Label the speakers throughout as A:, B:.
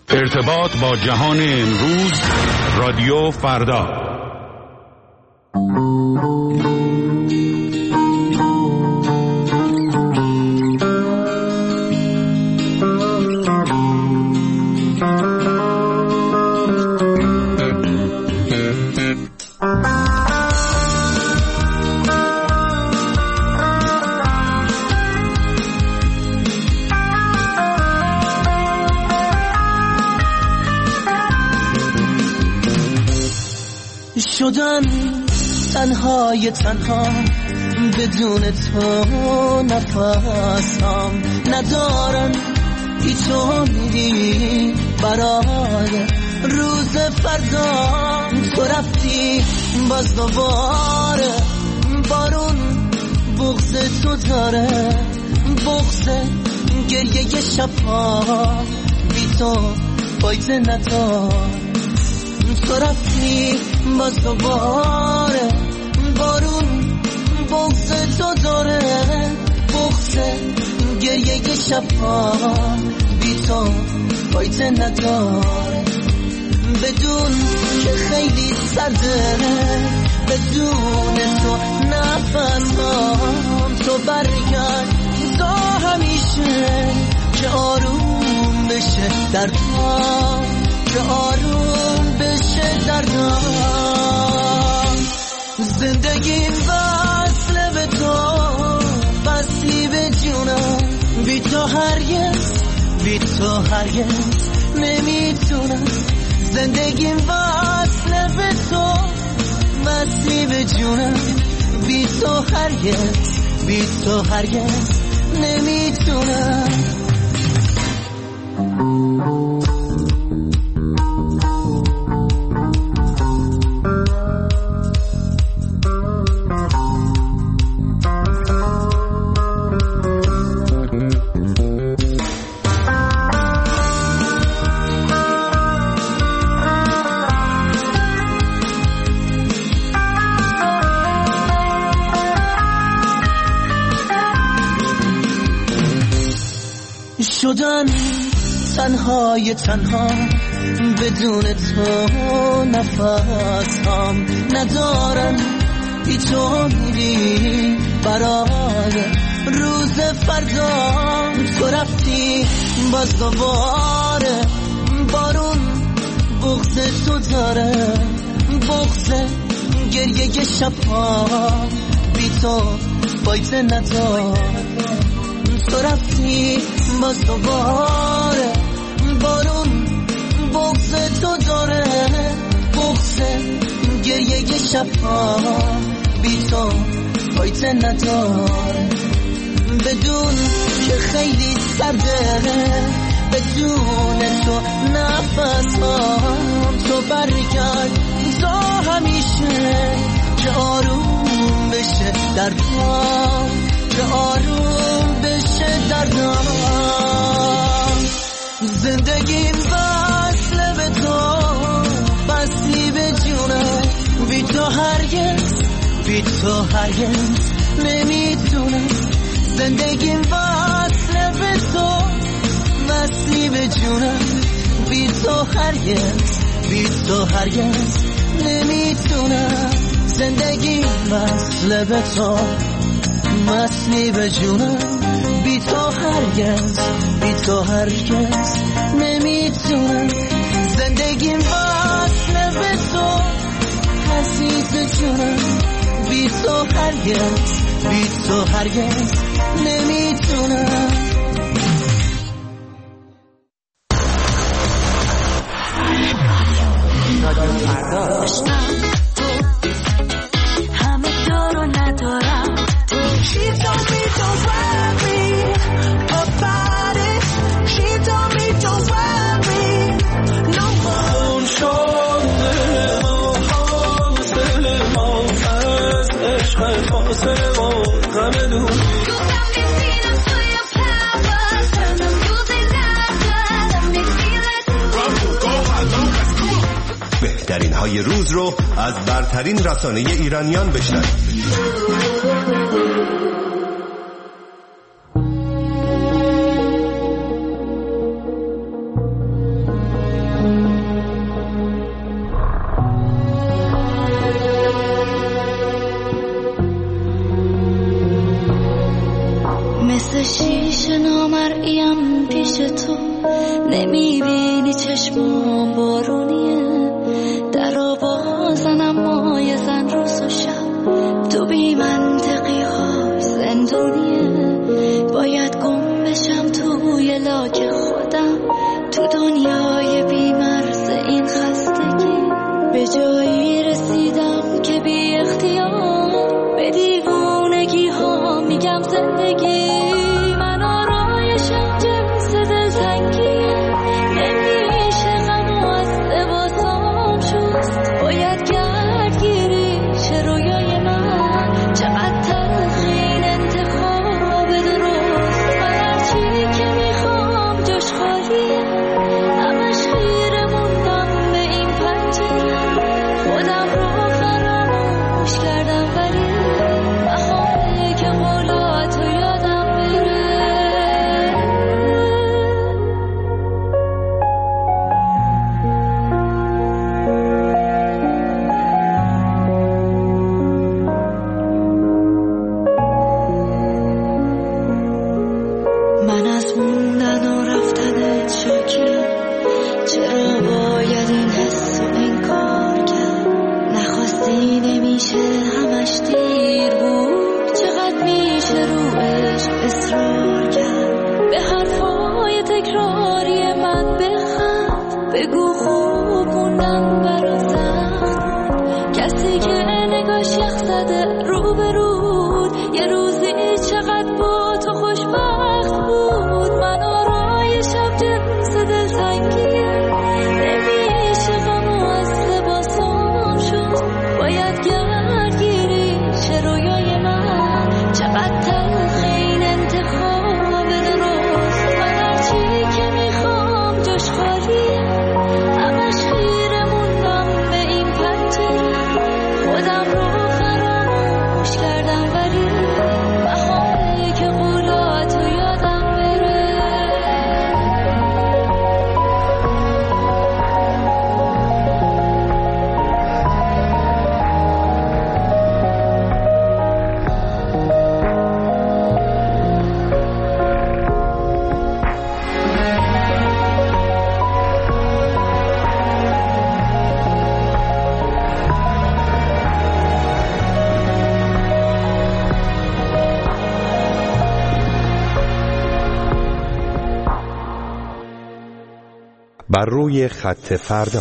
A: ارتباط با جهان امروز، رادیو فردا.
B: شدم تنهای تنها، بدون تو نفسم ندارم، هیچ امیدی برای روز فردا. تو رفتی باز دوباره، بارون بغض تو داره، بغض گریه شبها بی تو فایده نداره. تو رفتی باز دوباره، بارون بغض تو داره، بغض گریه شبها بی تو فایده نداره. بدون که خیلی سرده، بدون تو نفسم، تو برگرد تا همیشه که آروم بشه دردم، که آروم بشه دردم. زندگیم وصله به تو، بستی به جونم، بی تو هرگز، بی تو هرگز نمیتونم. زندگیم وصله به تو، بستی به جونم، بی تو هرگز، بی تو هرگز نمیتونم. شدم تنهای تنها، بدون تو نفسم ندارم، هیچ امیدی برای روز فردا. تو رفتی باز دوباره، بارون بغض تو داره، بغض گریه شبها بی تو فایده نداره. تو رفتی باز دوباره، بارون بغض تو داره، بغض گریه شبها بی تو فایده نداره. بدون که خیلی سرده، بدون تو نفسم، تو برگرد تا همیشه که آروم بشه دردم، که آروم بشه دردم. زندگیم وصله به تو، بستی به جونم، بی تو هرگز، بی تو هرگز نمیتونم. زندگیم وصله به تو، بستی به جونم، بی تو هرگز، بی تو هرگز نمیتونم. زندگیم وصله به تو، مسلی به جونم، بی تو هرگز، بی تو هرگز نمیتونم. زندگیم وصله به تو، عزیز جونم، بی تو هرگز، بی تو هرگز نمیتونم.
C: بهترین های روز رو از برترین رسانه ایرانیان بشنوید.
D: تو نمیبینی چشمام بارونیه درا بازنم مای زن روز و شب تو بی منطقی های زندونیه باید گم بشم توی لاک خودم تو دنیای بی مرز این خستگی به جایی رسیدم که بی اختیار به دیوونگی ها میگم زندگی من آرایشم جنس دلتنگیه نمیشه غم و از لباسام شست باید گردگیری چه رویای من چقدر تلخین انتخاب درست من هرچی که میخوام جاش خالیه همش خیره موندم به این پنجره خودم رو فراموش کردم ولی بخواه که قولاتو یادم بره من از موندن و رفتن شاکم چرا باید این حس و انکار کرد نخواستی نمیشه همش دیر بود چقدر میشه رو عشق اصرار کرد به حرفای تکراری من بخند بگو خوب موندن برات سخت بود کسی که نگاش یخ زده رو به رود یه روزی چقدر با تو خوشبخت بود من آرایشم جنس دلتنگیه نمیشه غم و از لباسام شد باید گردگیری چه رویای من چقدر تلخین انتخاب درست من هرچی که میخوام جاش خالیه همش خیره موندم به این پنجره خودم رو فراموش کردم ولی بخواه که قولاتو یادم بره
C: بر روی خط فردا.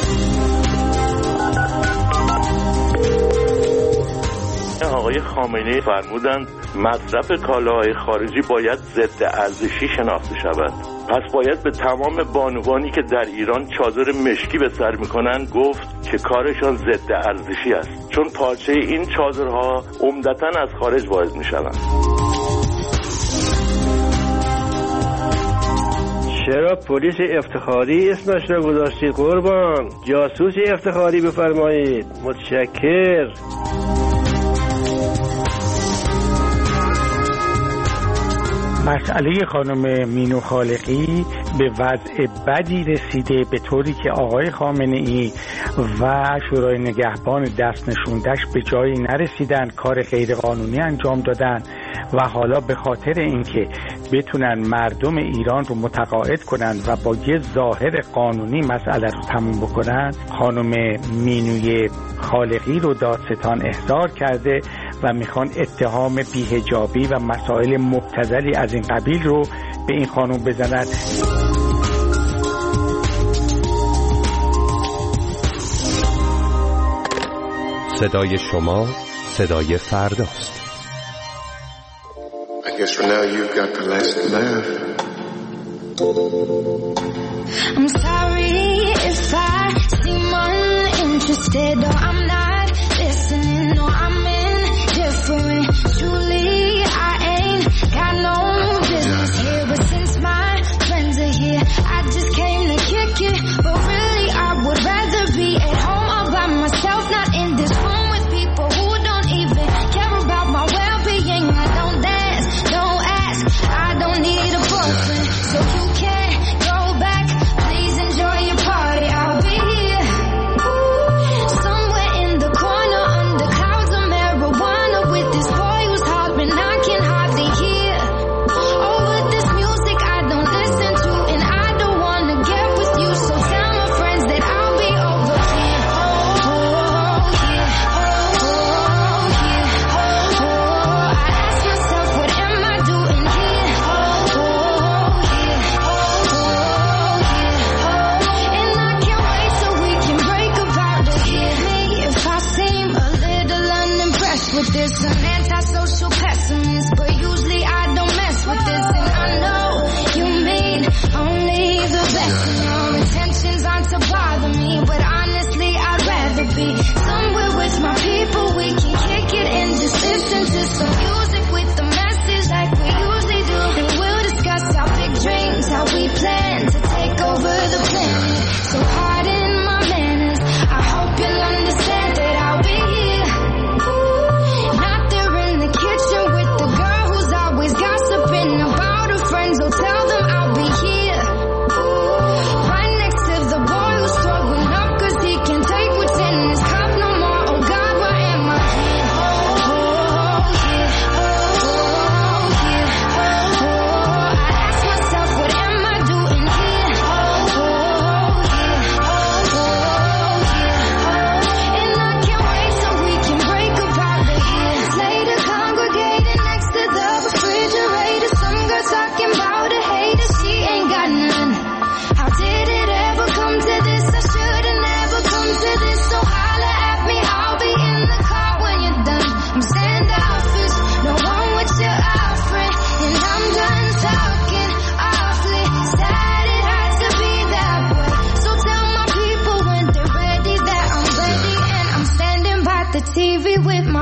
E: آقای خامنه‌ای فرمودند مصرف کالاهای خارجی باید ضد ارزشی شناخته شود. پس باید به تمام بانوانی که در ایران چادر مشکی به سر میکنن گفت که کارشان ضد ارزشی است، چون پارچه این چادرها عمدتاً از خارج وارد میشوند.
F: چرا پلیس افتخاری اسمش را گذاشتید قربان؟ جاسوس افتخاری بفرمایید. متشکر.
G: مسئله خانم مینو خالقی به وضع بدی رسیده به طوری که آقای خامنه‌ای و شورای نگهبان دست نشوندش به جایی نرسیدن، کار غیرقانونی انجام دادن و حالا به خاطر اینکه بتونن مردم ایران رو متقاعد کنن و با یه ظاهر قانونی مسئله رو تموم بکنن، خانم مینوی خالقی رو دادستان احضار کرده و میخوان اتهام بی‌حجابی و مسائل مبتذلی از این قبیل رو به این خانم بزنن.
C: صدای شما صدای فرداست.
H: I guess for now you've got the last laugh.
D: I'm sorry if I seem uninterested or I'm not listening or I'm indifferent. Truly I ain't got no business here, but since my friends are here I just came to kick it. But really I would rather be at home all by myself, not in this room with people who don't even care about my well-being. I don't dance, don't ask, I don't need a boyfriend, so you can't go back. Please enjoy your party, I'll be here somewhere in the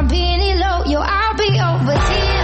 D: my penny low, yo, I'll be over here.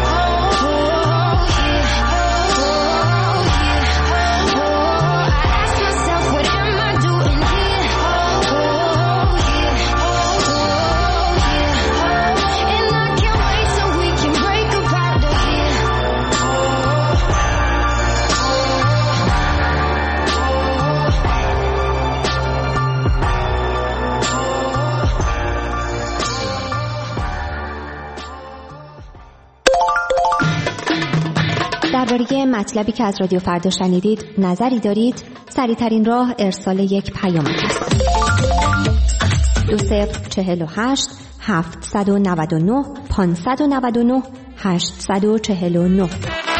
I: درباره مطلبی که از رادیو فردا شنیدید نظری دارید؟ سریع‌ترین راه ارسال یک پیامک است. 2048 799 599 849.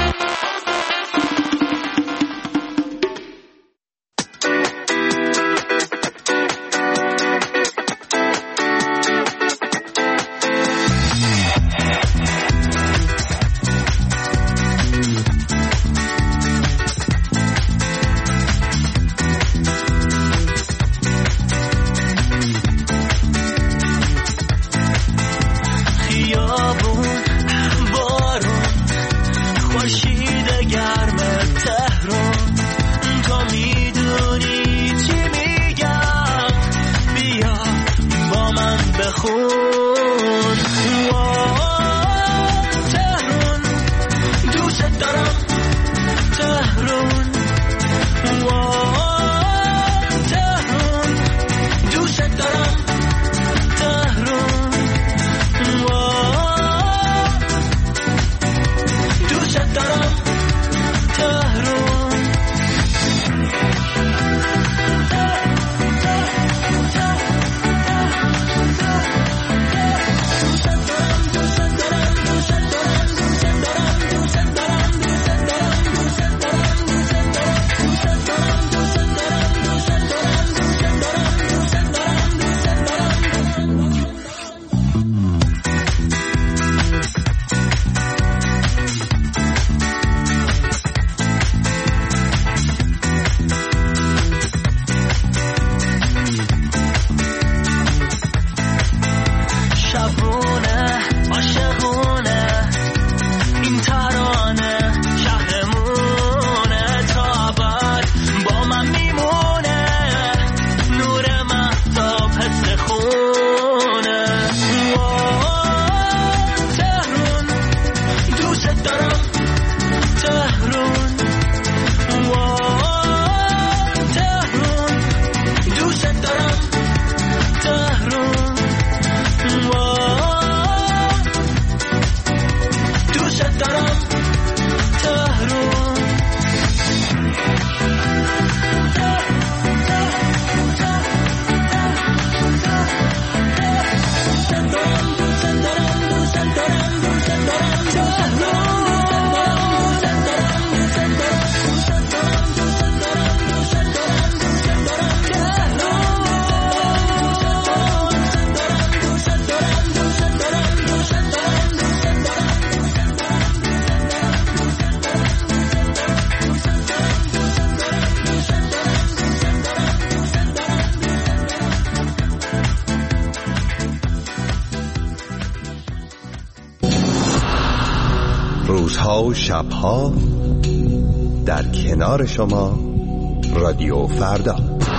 C: روزها و شبها در کنار شما رادیو فردا.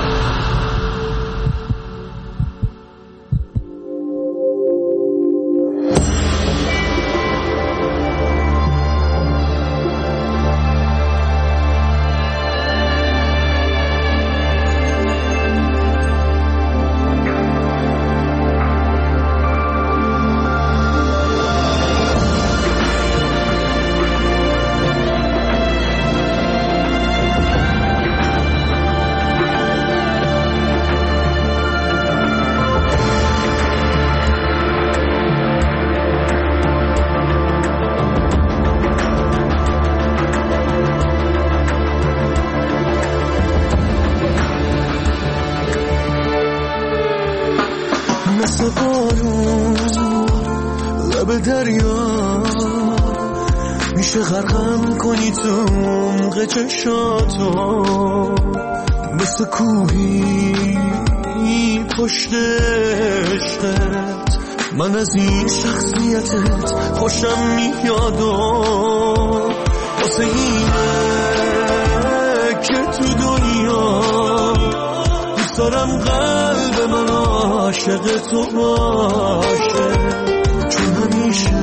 B: مثل بارون لب دریا میشه غرقم کنی تو عمق چشاتو، مثل کوهی پشت عشقت من از این شخصیتت خوشم میاد و واسه اینه که تو دنیا دوست دارم قلب من عاشق تو باشه، چون همیشه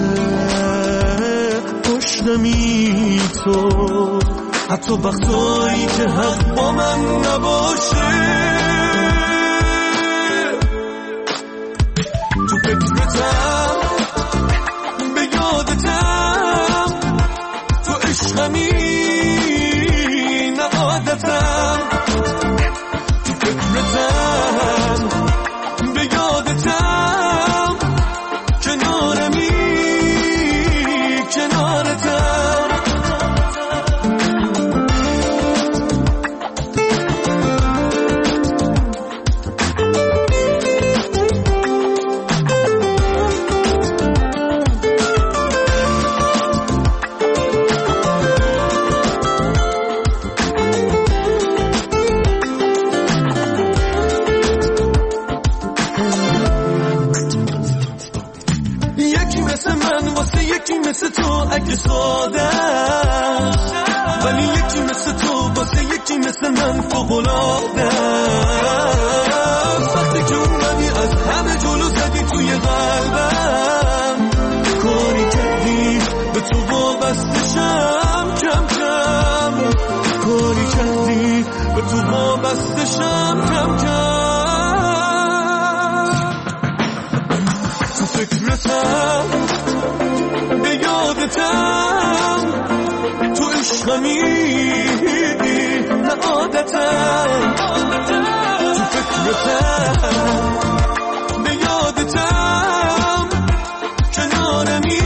B: پشتمی تو، حتی وقتایی که حق با من نباشه. تو فکرتم به یادتم، تو عشقمی نه عادتم. تو فکرتم به یادتم، کنارمی کنارتم. یکی مثل تو اگه ساده، ولی یکی مثل تو واسه یکی مثل من فوق‌العاده. وقتی که اومدی از همه جلو زدی توی قلبم، کاری کردی به تو وابستشم کم کم، کاری کردی به تو وابستشم کم کم. تو فکرتم به یادتم، تو عشقمی نه عادتم. تو فکرتم به یادتم، کنارمی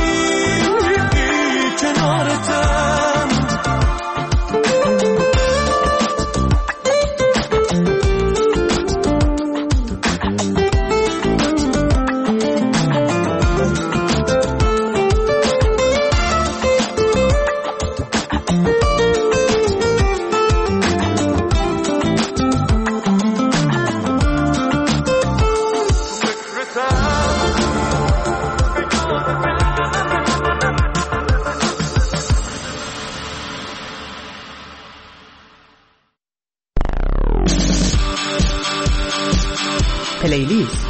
B: کنارتم.
J: پلیلیست.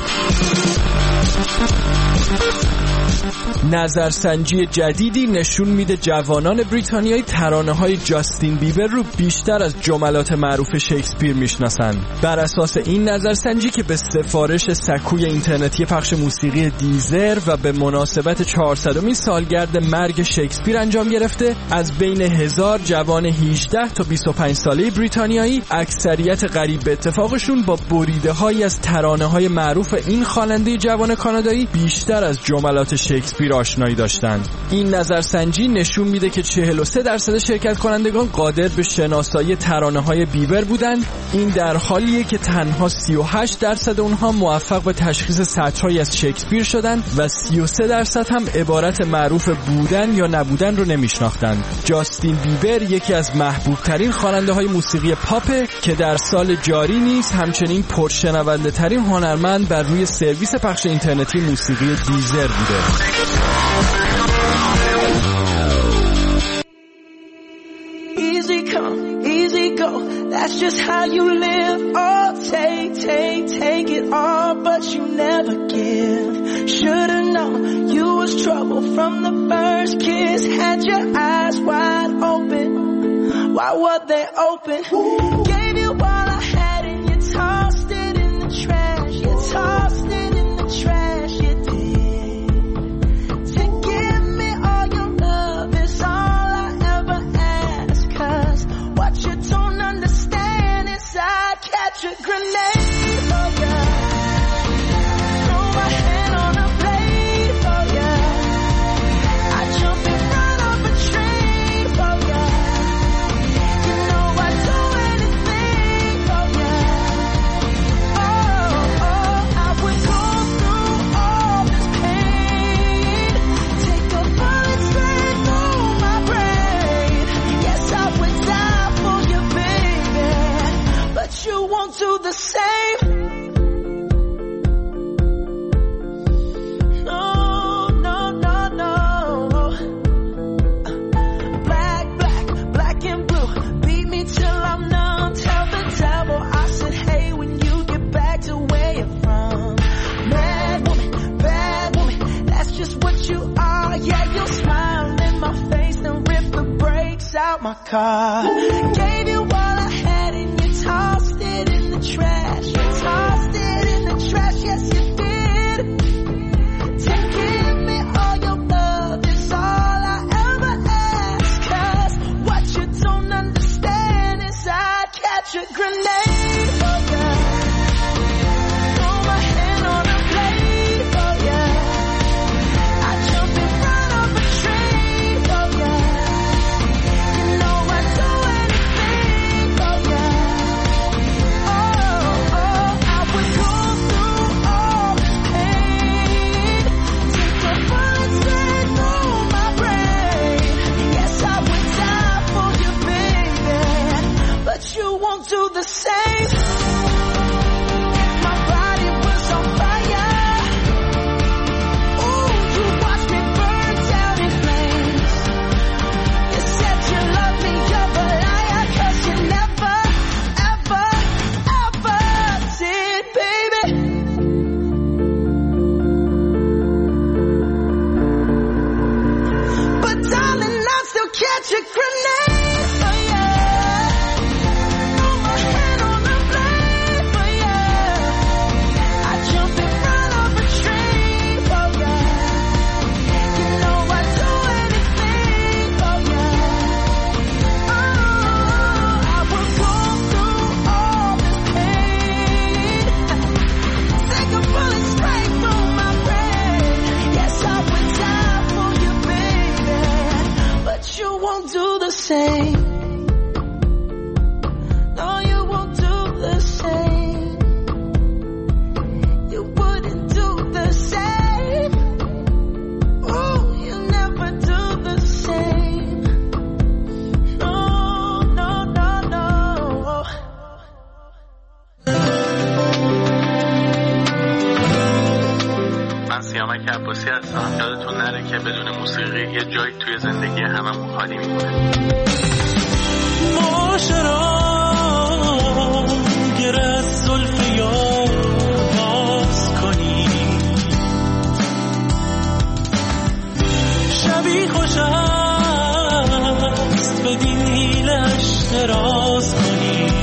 J: نظرسنجی جدیدی نشون میده جوانان بریتانیایی ترانه‌های جاستین بیبر رو بیشتر از جملات معروف شکسپیر میشناسن. بر اساس این نظرسنجی که به سفارش سکوی اینترنتی پخش موسیقی دیزر و به مناسبت 400مین سالگرد مرگ شکسپیر انجام گرفته، از بین 1000 جوان 18 تا 25 ساله بریتانیایی، اکثریت قریب به اتفاقشون با بریده‌هایی از ترانه‌های معروف این خواننده جوان کانادایی بیشتر از جملات شکسپیر آشنایی داشتند. این نظرسنجی نشون میده که 43% شرکت کنندگان قادر به شناسایی ترانه‌های بیبر بودند. این در حالیه که تنها 38% اونها موفق به تشخیص سطرهایی از شکسپیر شدند و 33% هم عبارت معروف بودن یا نبودن رو نمیشناختند. جاستین بیبر یکی از محبوب ترین خواننده های موسیقی پاپ که در سال جاری نیز همچنین پرشنونده ترین هنرمند بر روی سرویس پخش اینترنتی موسیقی دیزر بوده.
K: Easy come, easy go, that's just how you live. Oh, take it all, but you never give. Should've known you was trouble from the first kiss. Had your eyes wide open, why were they open? Gave you all I had and you tossed it in the trash. You tossed it in the trash, you did. To give me all your love is all I ever ask. 'Cause what you don't understand is I catch a grenade for ya. Throw my hand on a blade for ya. I jump in front of a train for ya. You know I'd do anything for ya. Oh, I would go through all this pain. Take a bullet straight through my brain. Yes, I would die for you, baby. But you won't do the same. car. Gave you all I had and you tossed it in the trash. You tossed it in the trash, yes you did. To give me all your love is all I ever ask. 'Cause what you don't understand is I'd catch a grenade for you. Throw my hand on a blade for you. I'd jump in front of a train for you. You know I'd do anything for you. Oh, I would go through all this pain. Take a bullet straight through my brain. Yes, I would die for you, baby. But you won't do the same. If my body was on fire, ooh, you watch me burn down in flames. You said you love me, you're a liar, 'cause you never, ever, ever did, baby. But darling, I'd still catch a grenade for you. Throw my hand on the blade for you. I'd jump in front of a train for you. You know I'd do anything for you. Oh, I would go through all this pain. Take a bullet straight through my brain. Yes, I would die for you, baby. But you won't do the same. No, you won't do the same. You wouldn't do the same. Oh, you never do the same. No, no, no, no.
L: من سیامک عباسی هستم. یادتون نره که بدون موسیقی یه جایی توی زندگی هممون خالی میمونه.
B: معاشران گر از زلف یار باز کنی، شبی خوش است بدین حیلش دراز کنی.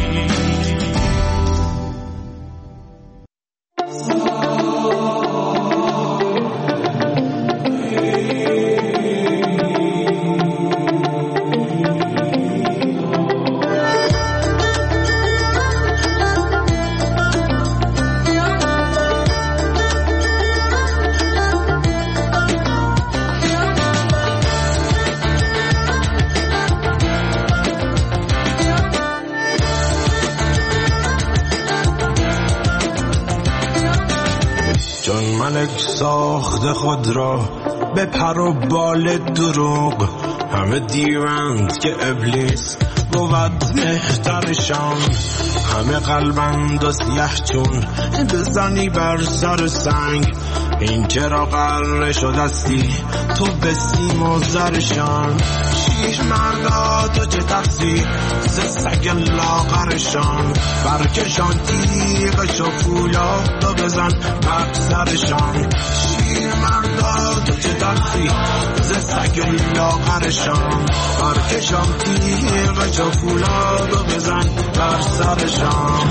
M: ساخت خود را به پر و بال دروغ، همه دیوند که ابلیس بود مهترشان. همه قلبند و سیه چون بزنی بر سر سنگ. این چرا قرار شدستی تو به سیم و زرشان. شیر مردا تو چه تقصیر ز سگ لاغرشان. برکشان تیغش و فولاد و بزن بر سرشان. شیر مردا تو چه تقصیر ز سگ لاغرشان. برکشان تیغش و فولاد و بزن بر سرشان.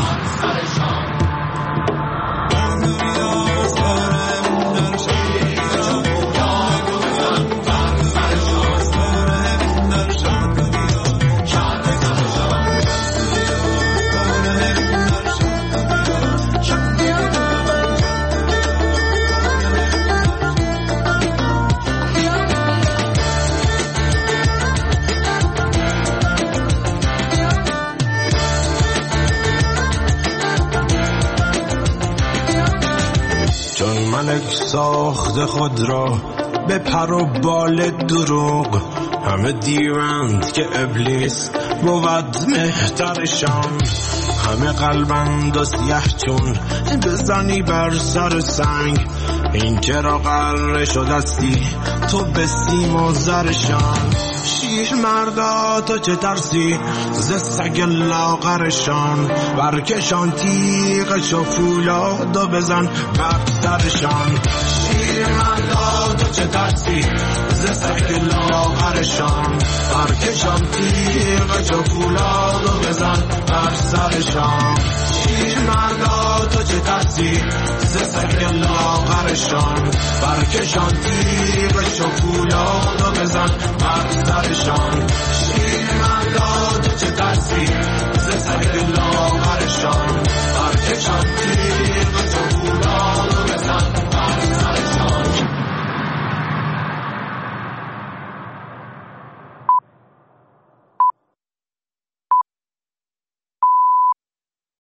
M: ملک ساخت خود را به پر و بال دروغ، همه دیوند که ابلیس بود مهترشان. همه قلبند و سیه چون بزنی بر سر سنگ. این چرا قرار شدستی تو به سیم و زرشان. شیر مردا تو چه ترسی ز سگ لاغرشان برکشان تیغش و فولادو بزن بر سرشان شیر مردا تو چه ترسی ز سگ لاغرشان برکشان تیغش و فولادو بزن بر سرشان شیر مردا تو چه ترسی ز سگ لاغرشان برکشان تیغش و فولادو بزن بر سرشان شیر مردا تو چه ترسی ز سگ لاغرشان برکشان